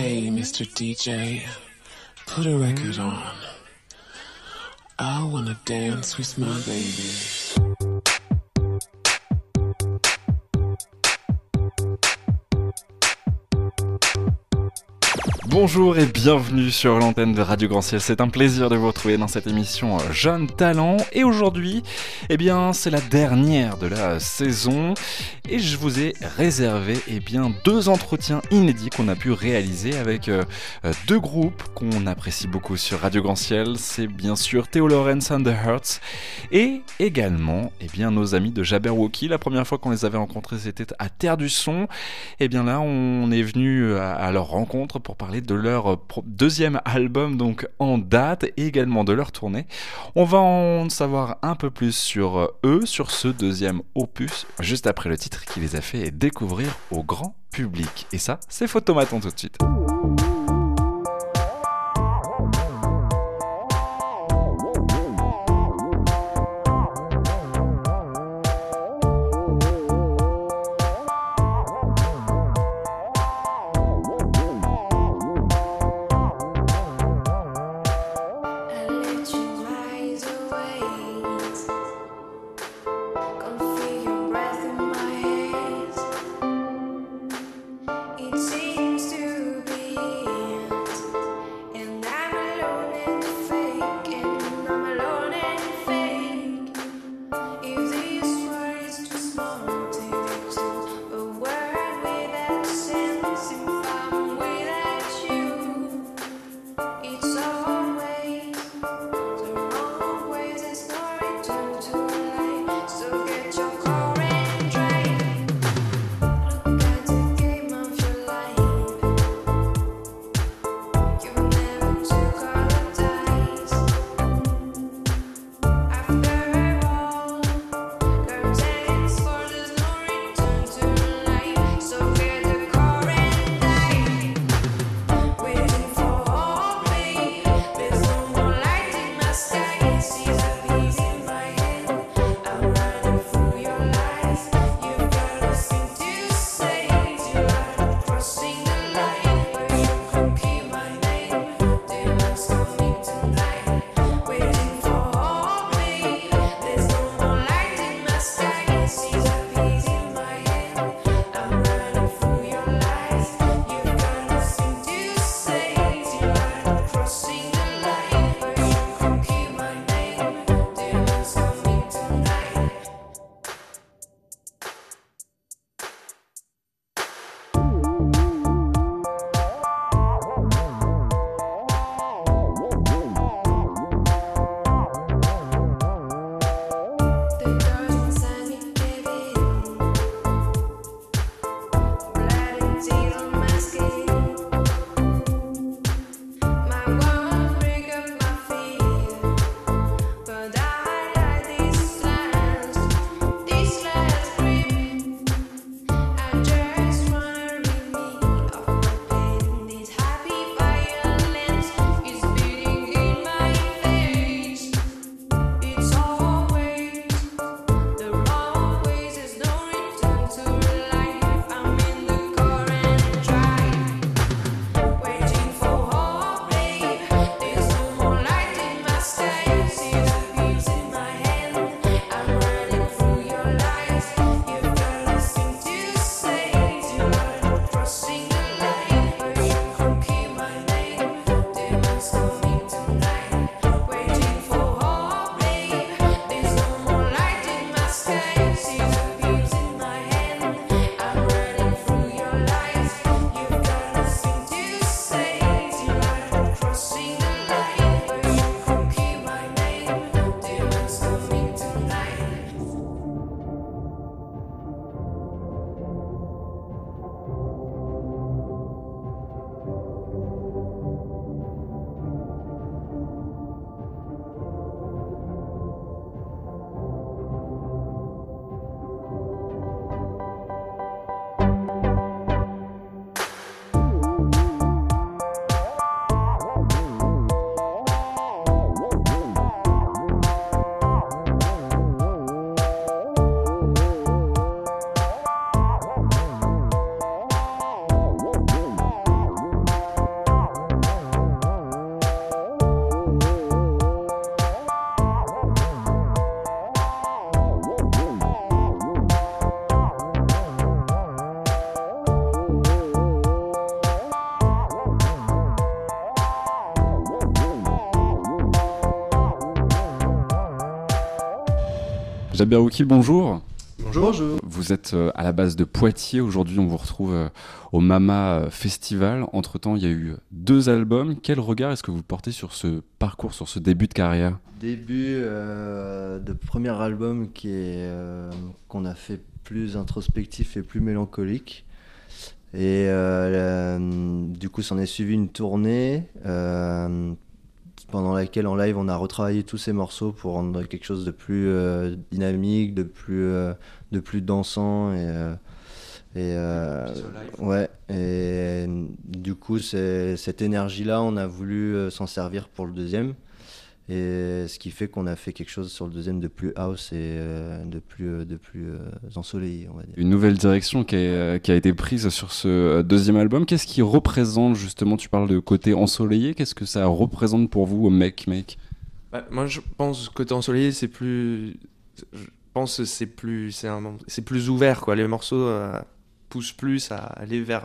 Hey, Mr. DJ, put a record on. I wanna dance with my baby. Bonjour et bienvenue sur l'antenne de Radio Grand Ciel. C'est un plaisir de vous retrouver dans cette émission Jeunes Talents. Et aujourd'hui, c'est la dernière de la saison. Et je vous ai réservé deux entretiens inédits qu'on a pu réaliser avec deux groupes qu'on apprécie beaucoup sur Radio Grand Ciel. C'est bien sûr Theo Lawrence and the Hurts et également nos amis de Jabberwocky. La première fois qu'on les avait rencontrés, c'était à Terre du Son. Et bien là, on est venu à leur rencontre pour parler de leur deuxième album donc en date et également de leur tournée. On va en savoir un peu plus sur eux, sur ce deuxième opus, juste après le titre qui les a fait découvrir au grand public. Et ça, c'est Photomaton tout de suite. It seems to be Jabber Woukil, bonjour. Bonjour. Vous êtes à la base de Poitiers. Aujourd'hui, on vous retrouve au Mama Festival. Entre-temps, il y a eu 2 albums. Quel regard est-ce que vous portez sur ce parcours, sur ce début de carrière ? Début de premier album qu'on a fait plus introspectif et plus mélancolique. Et du coup, s'en est suivi une tournée pendant laquelle en live on a retravaillé tous ces morceaux pour rendre quelque chose de plus dynamique, de plus dansant et du coup cette énergie-là on a voulu s'en servir pour le deuxième, et ce qui fait qu'on a fait quelque chose sur le deuxième de plus house et de plus ensoleillé, on va dire. Une nouvelle direction qui a été prise sur ce deuxième album. Qu'est-ce qui représente justement, tu parles de côté ensoleillé, qu'est-ce que ça représente pour vous au Make? Moi je pense que côté ensoleillé c'est plus ouvert, quoi. Les morceaux poussent plus à aller vers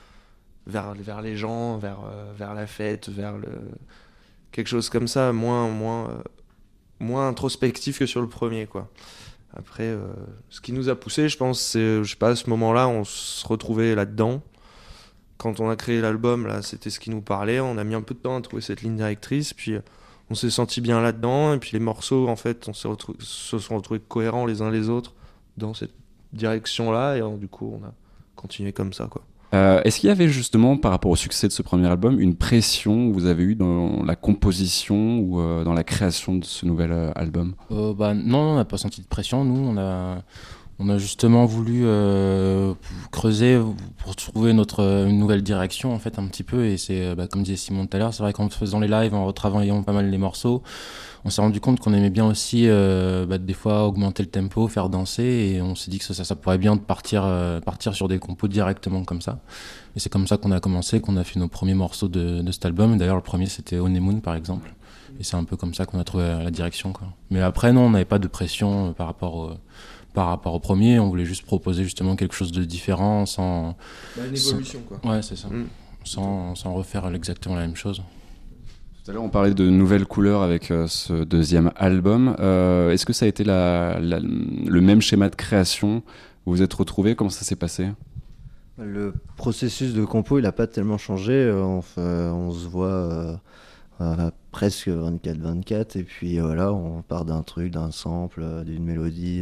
les gens, vers la fête, vers quelque chose comme ça, moins introspectif que sur le premier, quoi. Après, ce qui nous a poussé, je pense, c'est, je sais pas, à ce moment-là, on se retrouvait là-dedans. Quand on a créé l'album, là, c'était ce qui nous parlait. On a mis un peu de temps à trouver cette ligne directrice, puis on s'est senti bien là-dedans. Et puis les morceaux, en fait, se sont retrouvés cohérents les uns les autres dans cette direction-là. Et du coup, on a continué comme ça, quoi. Est-ce qu'il y avait justement, par rapport au succès de ce premier album, une pression que vous avez eue dans la composition ou dans la création de ce nouvel album ? Non, on n'a pas senti de pression. Nous, on a justement voulu creuser pour trouver une nouvelle direction, en fait, un petit peu. Et c'est, comme disait Simon tout à l'heure, c'est vrai qu'en faisant les lives, en retravaillant pas mal les morceaux, on s'est rendu compte qu'on aimait bien aussi des fois augmenter le tempo, faire danser, et on s'est dit que ça pourrait bien partir sur des compos directement comme ça. Et c'est comme ça qu'on a commencé, qu'on a fait nos premiers morceaux de cet album. D'ailleurs, le premier c'était Honeymoon par exemple. Et c'est un peu comme ça qu'on a trouvé la direction, quoi. Mais après, non, on n'avait pas de pression par rapport au premier. On voulait juste proposer justement quelque chose de différent, sans... Une évolution, quoi. Ouais, c'est ça. Sans refaire exactement la même chose. Tout à l'heure, on parlait de nouvelles couleurs avec ce deuxième album. Est-ce que ça a été le même schéma de création ? Vous vous êtes retrouvés ? Comment ça s'est passé ? Le processus de compo, il n'a pas tellement changé. On se voit presque 24/24, et puis voilà, on part d'un sample, d'une mélodie,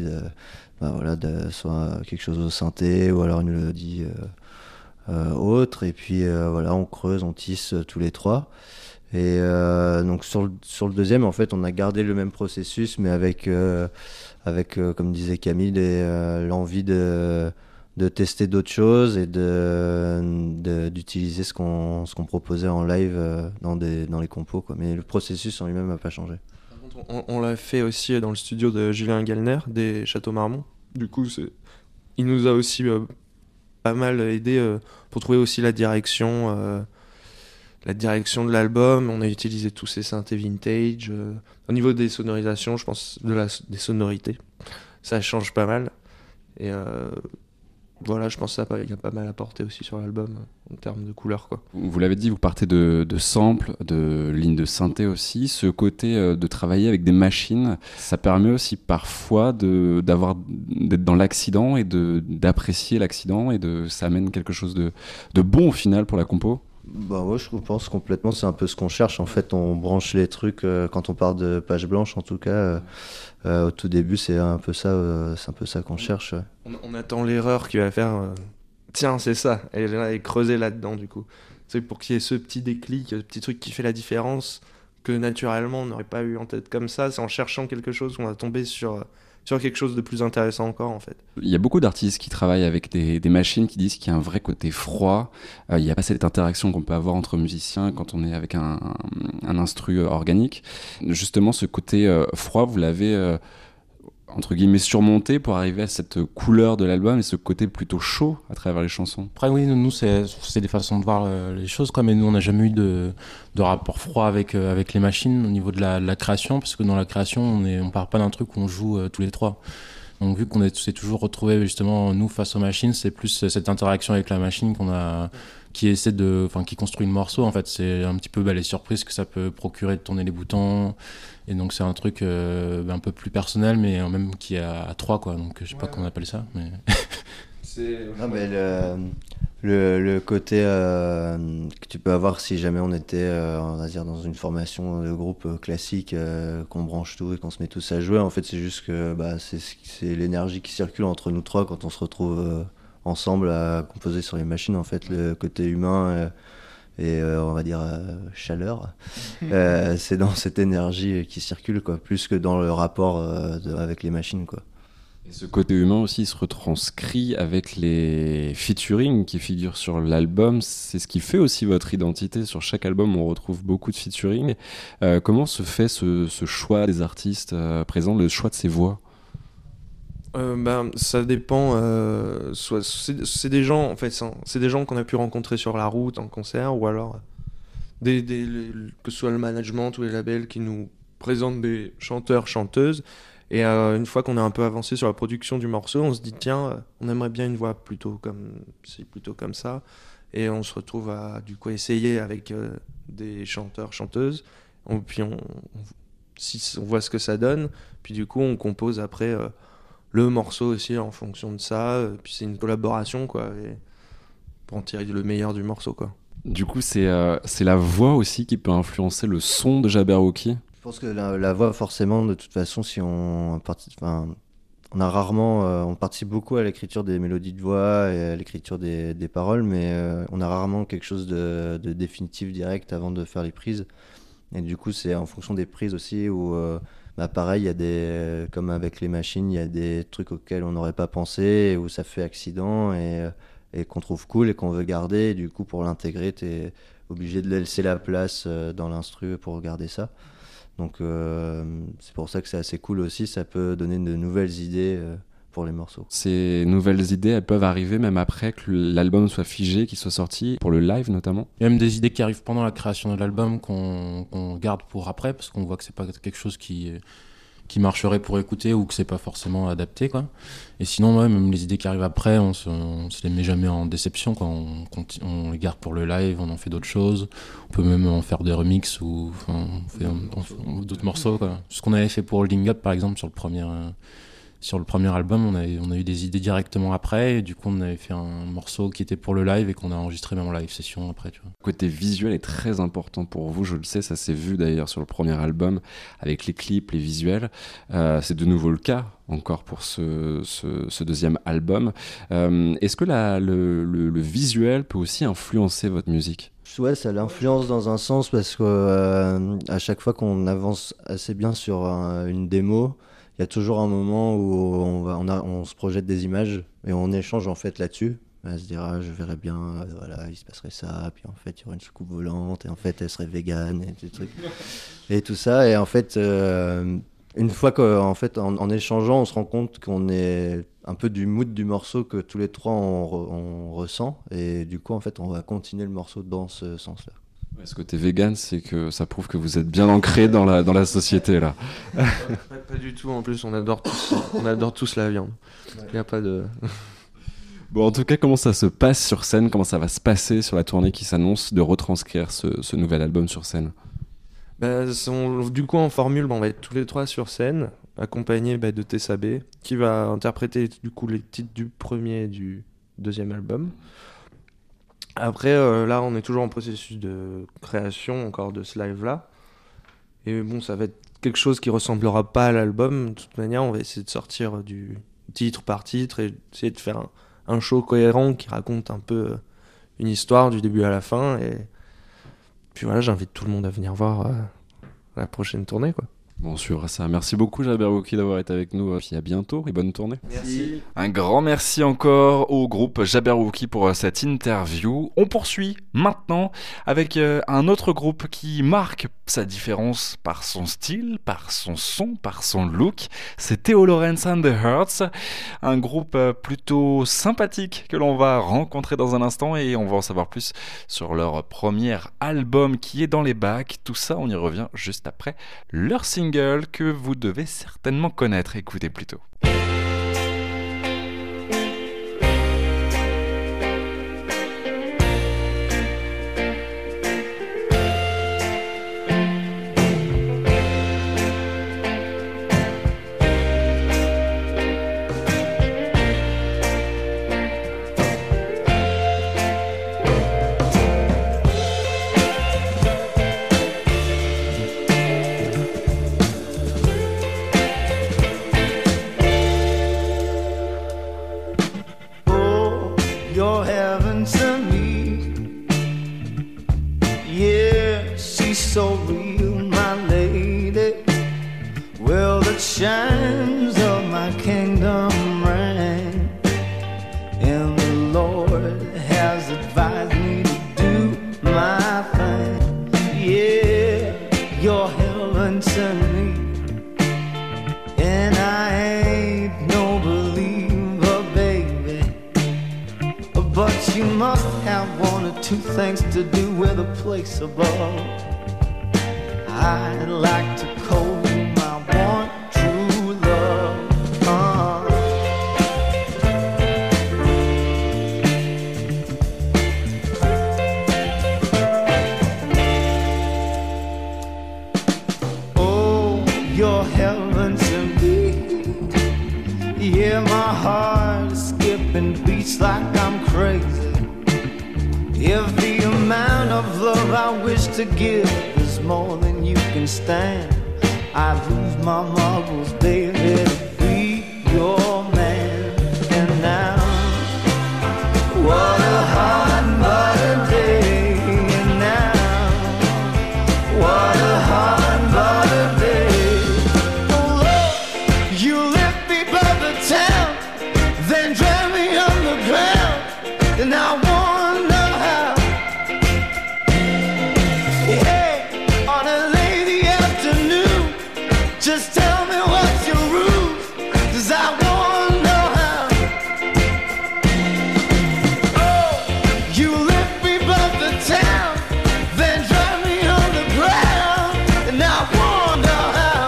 soit quelque chose au synthé, ou alors une mélodie autre, et puis voilà, on creuse, on tisse tous les trois. Et donc sur le deuxième, en fait, on a gardé le même processus, mais avec comme disait Camille, l'envie de tester d'autres choses et d'utiliser ce qu'on proposait en live dans les compos, quoi. Mais le processus en lui-même n'a pas changé. Par contre, on l'a fait aussi dans le studio de Julien Gallner des Châteaux Marmont. Du coup, il nous a aussi pas mal aidé pour trouver aussi la direction de l'album. On a utilisé tous ces synthés vintage. Au niveau des sonorisations, je pense, des sonorités, ça change pas mal. Et voilà, je pense que il y a pas mal apporté aussi sur l'album en termes de couleurs, quoi. Vous l'avez dit, vous partez de samples, de lignes de synthé aussi. Ce côté de travailler avec des machines, ça permet aussi parfois d'être dans l'accident et d'apprécier l'accident, et ça amène quelque chose de bon au final pour la compo. Ouais, je pense complètement, c'est un peu ce qu'on cherche. En fait, on branche les trucs quand on part de page blanche, en tout cas. Au tout début, c'est un peu ça qu'on cherche. On attend l'erreur qui va faire tiens, c'est ça, et creuser là-dedans, du coup. C'est pour qu'il y ait ce petit déclic, ce petit truc qui fait la différence, que naturellement on n'aurait pas eu en tête comme ça. C'est en cherchant quelque chose qu'on va tomber sur quelque chose de plus intéressant encore, en fait. Il y a beaucoup d'artistes qui travaillent avec des machines qui disent qu'il y a un vrai côté froid. Il n'y a pas cette interaction qu'on peut avoir entre musiciens quand on est avec un instru organique. Justement, ce côté froid, vous l'avez entre guillemets surmonté pour arriver à cette couleur de l'album et ce côté plutôt chaud à travers les chansons. Après oui, nous c'est des façons de voir les choses, quoi, mais nous on n'a jamais eu de rapport froid avec les machines au niveau de la création, parce que dans la création on part pas d'un truc où on joue tous les trois. Donc vu qu'on s'est toujours retrouvé justement nous face aux machines, c'est plus cette interaction avec la machine qui construit le morceau. En fait, c'est un petit peu les surprises que ça peut procurer de tourner les boutons. Et donc, c'est un truc un peu plus personnel, mais même qui est à trois, quoi. Donc, je sais pas comment on appelle ça, mais. Non, mais le côté que tu peux avoir si jamais on était on va dire dans une formation de groupe classique, qu'on branche tout et qu'on se met tous à jouer, en fait c'est juste que c'est l'énergie qui circule entre nous trois quand on se retrouve ensemble à composer sur les machines. En fait, le côté humain et on va dire chaleur, c'est dans cette énergie qui circule, quoi, plus que dans le rapport avec les machines, quoi. Et ce côté humain aussi se retranscrit avec les featuring qui figurent sur l'album. C'est ce qui fait aussi votre identité. Sur chaque album, on retrouve beaucoup de featuring. Comment se fait ce choix des artistes présents, le choix de ces voix? Ça dépend. C'est des gens, en fait, c'est des gens qu'on a pu rencontrer sur la route, en concert, ou alors que ce soit le management ou les labels qui nous présentent des chanteurs, chanteuses. Et une fois qu'on a un peu avancé sur la production du morceau, on se dit tiens, on aimerait bien une voix plutôt comme ça. Et on se retrouve à du coup essayer avec des chanteurs, chanteuses. Puis on voit ce que ça donne. Puis du coup on compose après le morceau aussi en fonction de ça. Puis c'est une collaboration, quoi, et pour en tirer le meilleur du morceau, quoi. Du coup c'est la voix aussi qui peut influencer le son de Jabberwocky. Je pense que la voix, forcément, de toute façon, si on a rarement, on participe beaucoup à l'écriture des mélodies de voix et à l'écriture des paroles, mais on a rarement quelque chose de définitif direct avant de faire les prises. Et du coup, c'est en fonction des prises aussi où, pareil, il y a comme avec les machines, il y a des trucs auxquels on n'aurait pas pensé, où ça fait accident et qu'on trouve cool et qu'on veut garder. Et du coup, pour l'intégrer, t'es obligé de laisser la place dans l'instru pour garder ça. Donc c'est pour ça que c'est assez cool aussi, ça peut donner de nouvelles idées pour les morceaux. Ces nouvelles idées, elles peuvent arriver même après que l'album soit figé, qu'il soit sorti, pour le live notamment. Il y a même des idées qui arrivent pendant la création de l'album qu'on garde pour après, parce qu'on voit que c'est pas quelque chose qui marcherait pour écouter ou que c'est pas forcément adapté, quoi. Et sinon, même les idées qui arrivent après, on se les met jamais en déception, quoi. On les garde pour le live, on en fait d'autres choses. On peut même en faire des remixes ou on fait d'autres morceaux, quoi. Ce qu'on avait fait pour Holding Up, par exemple, sur le premier album, on a eu des idées directement après, et du coup on avait fait un morceau qui était pour le live et qu'on a enregistré même en live session après, tu vois. Le côté visuel est très important pour vous, je le sais, ça s'est vu d'ailleurs sur le premier album avec les clips, les visuels. C'est de nouveau le cas encore pour ce deuxième album. Est-ce que le visuel peut aussi influencer votre musique ? Ouais, ça l'influence dans un sens parce que à chaque fois qu'on avance assez bien sur une démo, il y a toujours un moment où on se projette des images et on échange en fait là-dessus. Elle se dira, je verrais bien, voilà, il se passerait ça, puis en fait il y aurait une soucoupe volante et en fait elle serait végane et des trucs et tout ça. Et en fait, une fois qu'en fait en échangeant, on se rend compte qu'on est un peu du mood du morceau que tous les trois on ressent, et du coup en fait on va continuer le morceau dans ce sens-là. Ce côté vegan, c'est que ça prouve que vous êtes bien ancré dans la société là. Pas du tout, en plus on adore tous la viande. Il n'y a pas de... Bon, en tout cas, comment ça se passe sur scène? Comment ça va se passer sur la tournée qui s'annonce de retranscrire ce nouvel album sur scène? Du coup, en formule, on va être tous les trois sur scène, accompagnés de Tessa B, qui va interpréter du coup les titres du premier et du deuxième album. Après, là, on est toujours en processus de création encore de ce live-là. Et bon, ça va être quelque chose qui ressemblera pas à l'album. De toute manière, on va essayer de sortir du titre par titre et essayer de faire un show cohérent qui raconte un peu une histoire du début à la fin. Et puis voilà, j'invite tout le monde à venir voir la prochaine tournée, quoi. Bon, on suivra ça. Merci beaucoup, Jabberwocky, d'avoir été avec nous. Puis à bientôt et bonne tournée. Merci. Un grand merci encore au groupe Jabberwocky pour cette interview. On poursuit maintenant avec un autre groupe qui marque sa différence par son style, par son son, par son look. C'est Theo Lawrence and the Hurts, un groupe plutôt sympathique que l'on va rencontrer dans un instant, et on va en savoir plus sur leur premier album qui est dans les bacs. Tout ça, on y revient juste après leur single que vous devez certainement connaître. Écoutez plutôt. so real, my lady. Will the chimes of my kingdom ring? And the Lord has advised me to do my thing. Yeah, you're heaven to me, and I ain't no believer, baby. But you must have one or two things to do with a place above. I'd like to call my one true love. Oh, you're heaven to me. Yeah, my heart is skipping beats like I'm crazy. If the amount of love I wish to give is more than you can stand, I'd lose my marbles, baby, to be your man. And now, what a hot butter day. And now, what a hot butter day. Oh Lord, you lift me above the town, then drive me underground, and I wonder how. Hey, on a lady afternoon, just tell me what's your rules, 'cause I wonder how. Oh, you lift me above the town, then drive me on the ground, and I wonder how.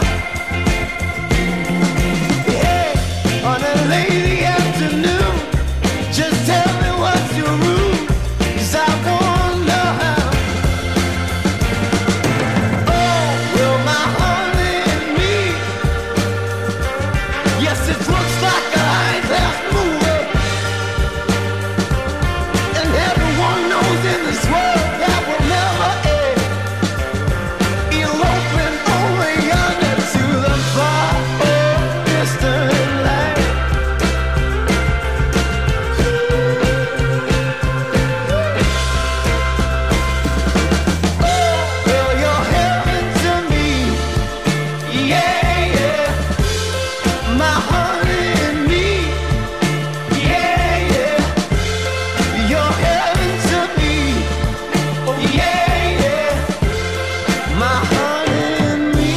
Hey, on a lady afternoon, just tell me what's your rules, 'cause I wonder how. Oh, will my honey and me, yes, it looks like a high-class movie, and everyone knows in this world that will never end. Eloping over yonder to the far distant land. Oh, well, you're heaven to me, yeah, yeah. My honey and me, yeah, yeah. You're heaven to me, yeah, yeah. My honey and me.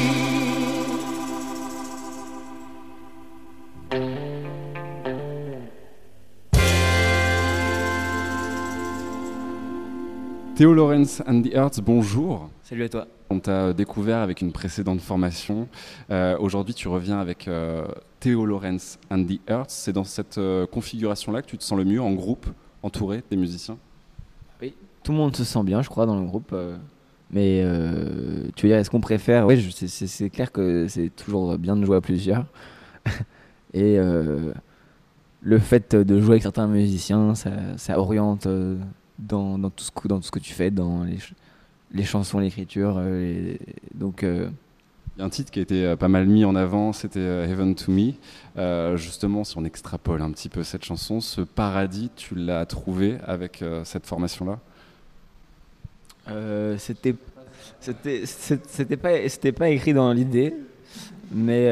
Theo Lawrence and the Hearts, bonjour. Salut à toi. On t'a découvert avec une précédente formation. Aujourd'hui, tu reviens avec Theo Lawrence and the Hearts. C'est dans cette configuration-là que tu te sens le mieux, en groupe, entouré des musiciens? Oui, tout le monde se sent bien, je crois, dans le groupe. Mais tu veux dire, est-ce qu'on préfère? Oui, c'est clair que c'est toujours bien de jouer à plusieurs. Et le fait de jouer avec certains musiciens, ça oriente dans tout ce que tu fais, dans les chansons, l'écriture. Donc, Il y a un titre qui a été pas mal mis en avant, c'était Heaven to Me. Justement, si on extrapole un petit peu cette chanson, ce paradis, tu l'as trouvé avec cette formation-là? c'était pas écrit dans l'idée, mais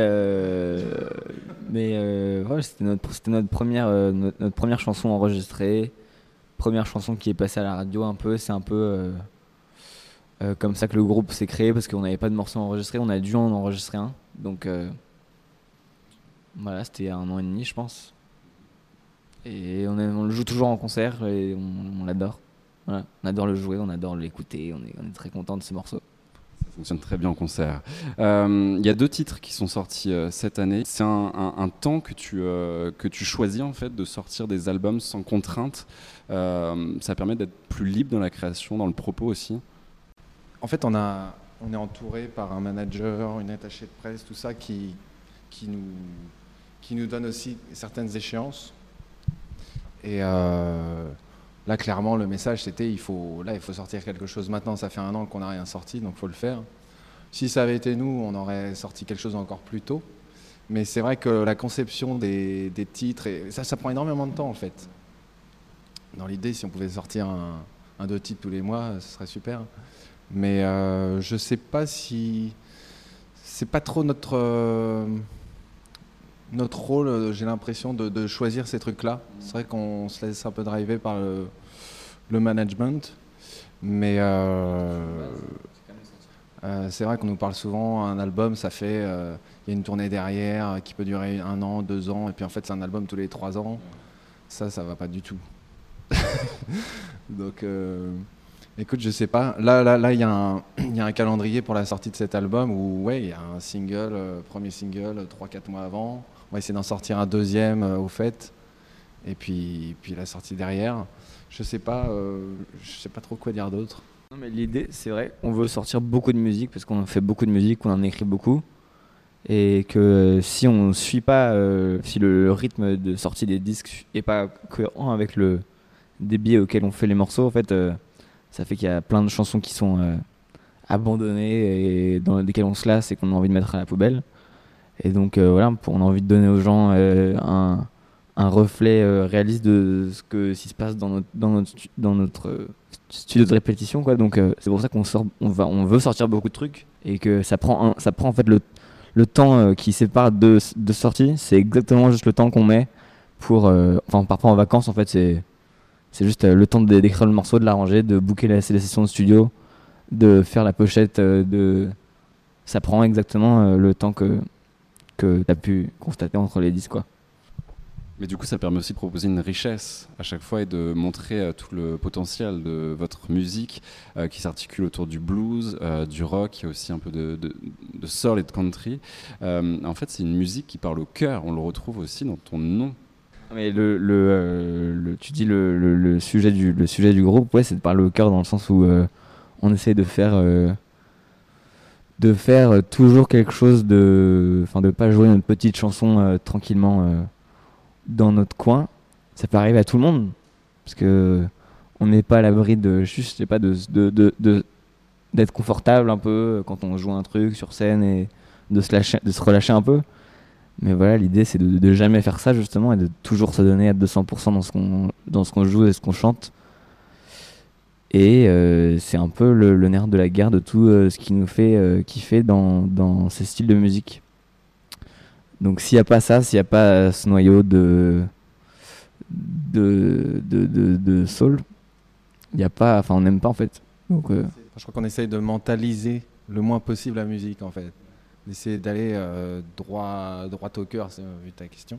ouais, c'était notre première chanson enregistrée, première chanson qui est passée à la radio un peu. C'est un peu comme ça que le groupe s'est créé, parce qu'on n'avait pas de morceaux enregistrés, on a dû en enregistrer un. Donc voilà, c'était 1 an et demi, je pense. Et on le joue toujours en concert et on l'adore. Voilà, on adore le jouer, on adore l'écouter, on est très content de ce morceau. Ça fonctionne très bien en concert. Il y a 2 titres qui sont sortis cette année. C'est un temps que tu choisis en fait, de sortir des albums sans contrainte. Ça permet d'être plus libre dans la création, dans le propos aussi. En fait, on est entouré par un manager, une attachée de presse, tout ça qui nous donne aussi certaines échéances. Et là, clairement, le message, c'était il faut sortir quelque chose maintenant. Ça fait 1 an qu'on n'a rien sorti, donc il faut le faire. Si ça avait été nous, on aurait sorti quelque chose encore plus tôt. Mais c'est vrai que la conception des titres, et ça prend énormément de temps, en fait. Dans l'idée, si on pouvait sortir 1-2 titres tous les mois, ce serait super. Mais je sais pas si c'est pas trop notre rôle. J'ai l'impression de choisir ces trucs-là. C'est vrai qu'on se laisse un peu driver par le management, mais c'est vrai qu'on nous parle souvent, un album, ça fait, il y a une tournée derrière qui peut durer 1 an, 2 ans, et puis en fait c'est un album tous les 3 ans. Ça va pas du tout. Donc, écoute, je sais pas. Là, il y a un calendrier pour la sortie de cet album où, ouais, il y a un single, premier single, 3-4 mois avant. On va essayer d'en sortir un deuxième au fait, et puis la sortie derrière. Je sais pas trop quoi dire d'autre. Non, mais l'idée, c'est vrai, on veut sortir beaucoup de musique parce qu'on fait beaucoup de musique, qu'on en écrit beaucoup. Et que si on ne suit pas, si le rythme de sortie des disques n'est pas cohérent avec le débit auquel on fait les morceaux, en fait, ça fait qu'il y a plein de chansons qui sont abandonnées et dans lesquelles on se lasse et qu'on a envie de mettre à la poubelle. Et donc voilà, on a envie de donner aux gens un reflet réaliste de ce qui se passe dans notre studio de répétition, quoi. Donc c'est pour ça on veut sortir beaucoup de trucs et que ça prend en fait le temps qui sépare deux sorties. C'est exactement juste le temps qu'on met pour parfois en vacances, en fait c'est juste le temps d'écrire le morceau, de l'arranger, de booker la session de studio, de faire la pochette, ça prend exactement le temps que tu as pu constater entre les disques, quoi. Mais du coup, ça permet aussi de proposer une richesse à chaque fois et de montrer tout le potentiel de votre musique qui s'articule autour du blues, du rock, il y a aussi un peu de soul et de country. En fait, c'est une musique qui parle au cœur, on le retrouve aussi dans ton nom. Mais tu dis le sujet du groupe, ouais, c'est de parler au cœur dans le sens où on essaie de faire toujours quelque chose de pas jouer notre petite chanson tranquillement dans notre coin. Ça peut arriver à tout le monde parce que on n'est pas à l'abri d'être confortable un peu quand on joue un truc sur scène et de se relâcher un peu. Mais voilà, l'idée c'est de jamais faire ça justement et de toujours se donner à 200% dans ce qu'on joue et ce qu'on chante. Et c'est un peu le nerf de la guerre de tout ce qui nous fait kiffer dans ces styles de musique. Donc s'il n'y a pas ça, s'il n'y a pas ce noyau de soul, il y a pas, on n'aime pas en fait. Donc, je crois qu'on essaye de mentaliser le moins possible la musique en fait, d'essayer d'aller droit au cœur, vu ta question.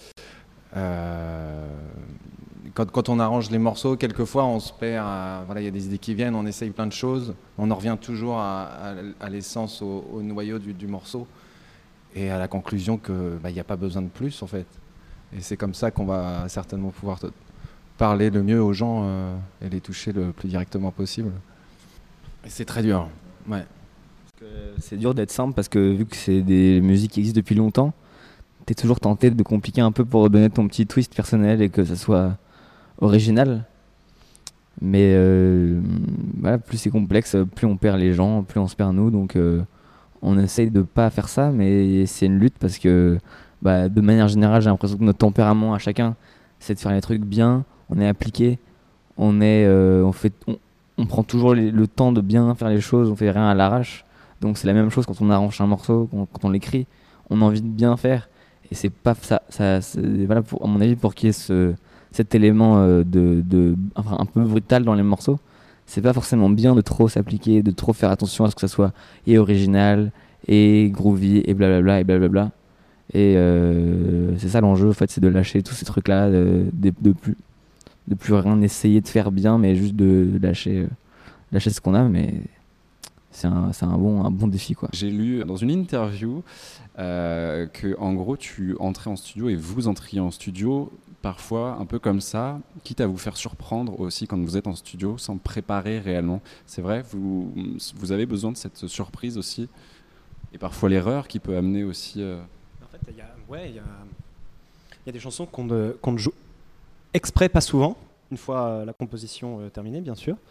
Quand on arrange les morceaux, quelquefois on se perd, il y a des idées qui viennent, on essaye plein de choses, on en revient toujours à l'essence, au noyau du morceau. Et à la conclusion qu'il n'y a pas besoin de plus en fait. Et c'est comme ça qu'on va certainement pouvoir parler le mieux aux gens et les toucher le plus directement possible. Et c'est très dur. Ouais. C'est dur d'être simple parce que vu que c'est des musiques qui existent depuis longtemps, t'es toujours tenté de compliquer un peu pour donner ton petit twist personnel et que ça soit original. Mais plus c'est complexe, plus on perd les gens, plus on se perd nous. Donc on essaye de pas faire ça, mais c'est une lutte parce que de manière générale, j'ai l'impression que notre tempérament à chacun, c'est de faire les trucs bien, on est appliqué, on prend toujours le temps de bien faire les choses, on fait rien à l'arrache. Donc c'est la même chose quand on arrange un morceau, quand on l'écrit, on a envie de bien faire. Et c'est pas ça voilà, à mon avis, pour qu'il y ait cet élément un peu brutal dans les morceaux, c'est pas forcément bien de trop s'appliquer, de trop faire attention à ce que ça soit et original, et groovy, et blablabla, et blablabla. Et c'est ça l'enjeu, en fait, c'est de lâcher tous ces trucs-là, de plus rien essayer de faire bien, mais juste de lâcher ce qu'on a, mais c'est un bon défi, quoi. J'ai lu dans une interview que, en gros, tu entrais en studio et vous entriez en studio parfois un peu comme ça, quitte à vous faire surprendre aussi quand vous êtes en studio sans préparer réellement. C'est vrai, vous avez besoin de cette surprise aussi, et parfois l'erreur qui peut amener aussi... En fait, il y a des chansons qu'on ne joue exprès pas souvent, une fois la composition terminée bien sûr,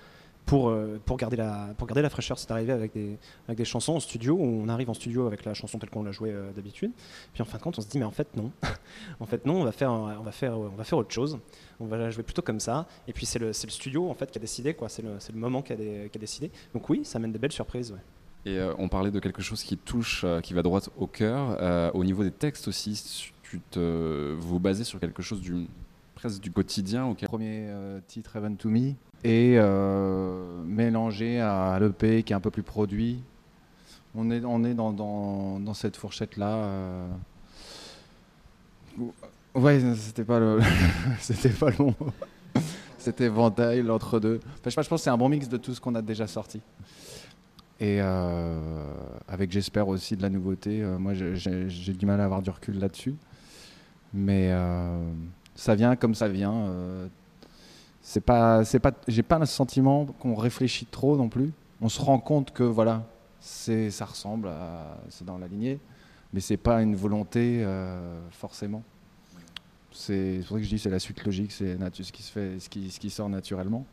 pour garder la fraîcheur. C'est arrivé avec des chansons en studio, où on arrive en studio avec la chanson telle qu'on l'a jouée d'habitude, puis en fin de compte on se dit mais en fait non, on va faire autre chose, on va la jouer plutôt comme ça, et puis c'est le studio en fait qui a décidé, quoi. C'est le moment qui a décidé, donc oui, ça amène de belles surprises, ouais. Et on parlait de quelque chose qui touche, qui va droit au cœur. Au niveau des textes aussi, vous basez sur quelque chose presque du quotidien. Le premier titre, Heaven to Me, est mélangé à l'EP qui est un peu plus produit. On est dans cette fourchette-là. Ouais, c'était pas le bon mot. C'était éventail, l'entre-deux. Enfin, je pense que c'est un bon mix de tout ce qu'on a déjà sorti. Et avec, j'espère, aussi de la nouveauté. Moi, j'ai du mal à avoir du recul là-dessus. Mais ça vient comme ça vient. J'ai pas le sentiment qu'on réfléchit trop non plus. On se rend compte que voilà, ça ressemble, c'est dans la lignée. Mais c'est pas une volonté forcément. C'est pour ça que je dis c'est la suite logique, c'est ce qui se fait, ce qui sort naturellement.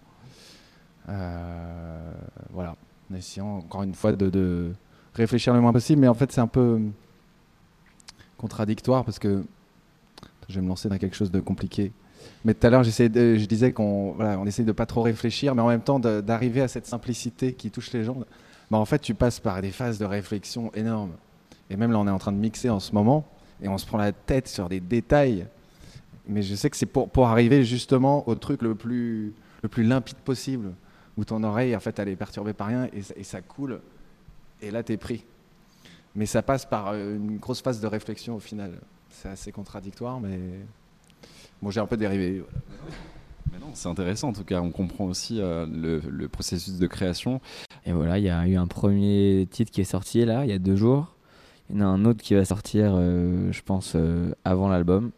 Voilà. En essayant encore une fois de réfléchir le moins possible, mais en fait c'est un peu contradictoire parce que je vais me lancer dans quelque chose de compliqué. Mais tout à l'heure je disais on essaye de pas trop réfléchir, mais en même temps d'arriver à cette simplicité qui touche les gens. Bah, en fait tu passes par des phases de réflexion énormes. Et même là on est en train de mixer en ce moment et on se prend la tête sur des détails. Mais je sais que c'est pour arriver justement au truc le plus limpide possible, où ton oreille, en fait, elle est perturbée par rien et ça coule. Et là, t'es pris. Mais ça passe par une grosse phase de réflexion au final. C'est assez contradictoire, mais bon, j'ai un peu dérivé. Voilà. Mais non, c'est intéressant en tout cas. On comprend aussi le processus de création. Et voilà, il y a eu un premier titre qui est sorti là, il y a 2 jours. Il y en a un autre qui va sortir, je pense, avant l'album.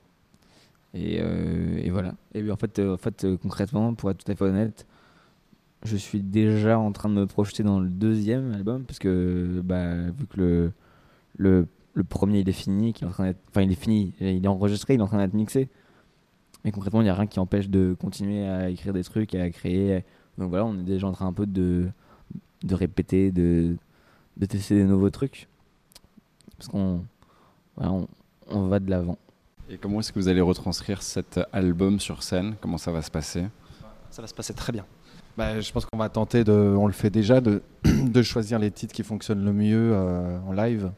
Et voilà. Et puis en fait, concrètement, pour être tout à fait honnête, je suis déjà en train de me projeter dans le 2e album parce que vu que le premier il est fini, il est fini, il est enregistré, il est en train d'être mixé. Mais concrètement, il n'y a rien qui empêche de continuer à écrire des trucs et à créer. Donc voilà, on est déjà en train un peu de répéter, de tester des nouveaux trucs. Parce qu'on va de l'avant. Et comment est-ce que vous allez retranscrire cet album sur scène? Comment ça va se passer? Ça va se passer très bien. Je pense qu'on va tenter, on le fait déjà, de choisir les titres qui fonctionnent le mieux en live.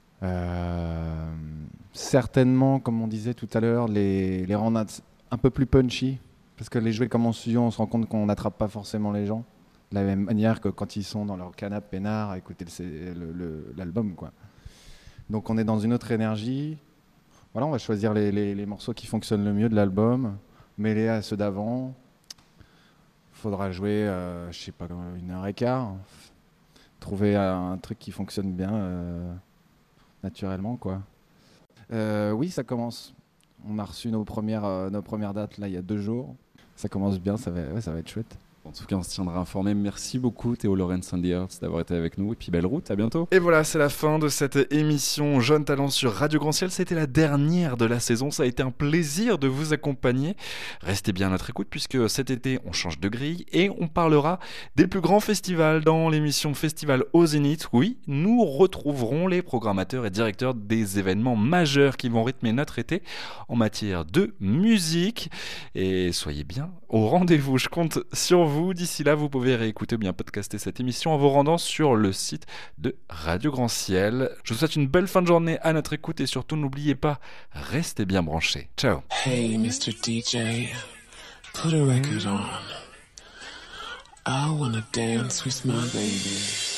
Certainement, comme on disait tout à l'heure, les rendre un peu plus punchy, parce que les jouer comme en studio, on se rend compte qu'on n'attrape pas forcément les gens, de la même manière que quand ils sont dans leur canapé peinard à écouter l'album, quoi. Donc on est dans une autre énergie. Voilà, on va choisir les morceaux qui fonctionnent le mieux de l'album, mêler à ceux d'avant. Faudra jouer, je sais pas, 1h15, trouver un truc qui fonctionne bien naturellement, quoi. Oui, ça commence. On a reçu nos premières dates là il y a 2 jours. Ça commence bien, ça va être chouette. En tout cas, on se tiendra informé. Merci beaucoup Théo Lawrence and the Hearts d'avoir été avec nous. Et puis belle route, à bientôt. Et voilà, c'est la fin de cette émission Jeunes Talents sur Radio Grand Ciel. C'était la dernière de la saison. Ça a été un plaisir de vous accompagner. Restez bien à notre écoute puisque cet été, on change de grille et on parlera des plus grands festivals dans l'émission Festival au Zénith. Oui, nous retrouverons les programmateurs et directeurs des événements majeurs qui vont rythmer notre été en matière de musique. Et soyez bien au rendez-vous. Je compte sur vous. D'ici là, vous pouvez réécouter ou bien podcaster cette émission en vous rendant sur le site de Radio Grand Ciel. Je vous souhaite une belle fin de journée à notre écoute et surtout n'oubliez pas, restez bien branchés. Ciao. Hey, Mr. DJ, put a record on. I wanna dance with my baby.